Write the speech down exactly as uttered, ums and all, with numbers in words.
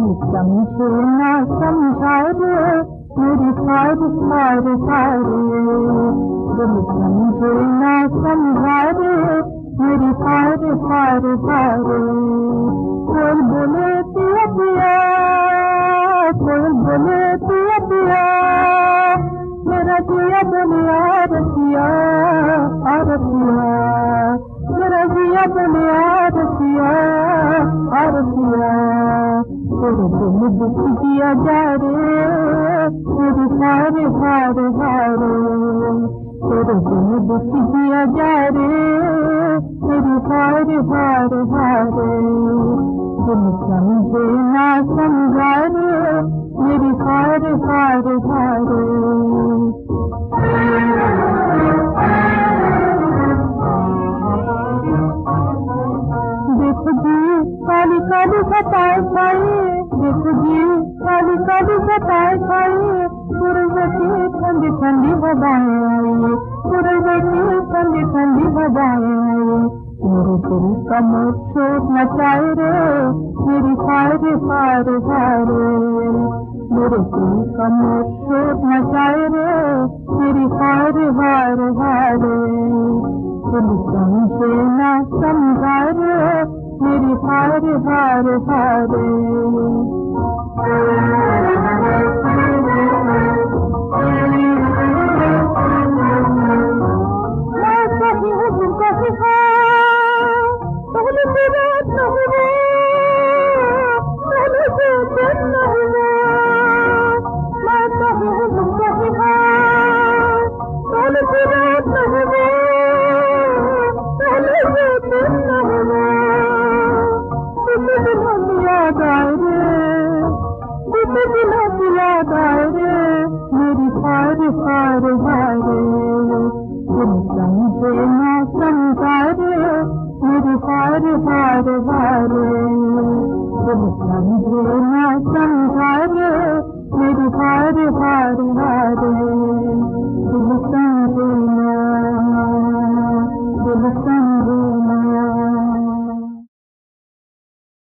समझे ना समझा रे मेरी सारी सारी सारी, दिल समझे ना समझा रे मेरी सारी सारी सारी। कोई बोले पिया पिया, कोई बोले पिया पिया, मेरा जिया बोले यार पिया और पिया, मेरा जिया बोले यार पिया और पिया। तेरे दिल दुख दिया जा रे मेरी सारे हारे हारे, तेरे दिल दुख दिया जा रे मेरी सारे हारे हारे। दिल समझे ना समझा रे मेरी सारे हारे हारे। देखो जी काली काली सताए छाई, देखो जी काली काली सताए छाई, सूरज की ठंडी ठंडी हवाएं आई, सूरज की ठंडी ठंडी हवाएं आई। मेरे दिल का मोर छोट नचाए रे मेरी सारे सारे सारे, मेरे दिल का मोर छोट नचाए रे मेरी सारे हारे हारे। दिल समझे ना समझा रे मेरी हारे हारे हारे। मैं कही हूँ दिल कही है पहले से रात न हुआ, पहले से दिन न हुआ। मैं कही हूँ दिल कही है पहले से रात न हुआ, पहले से दिन न हुआ। कितने दिनों की याद आए रे, कितने दिनों की याद आए रे मेरी सारे सारे हारे। दिल समझे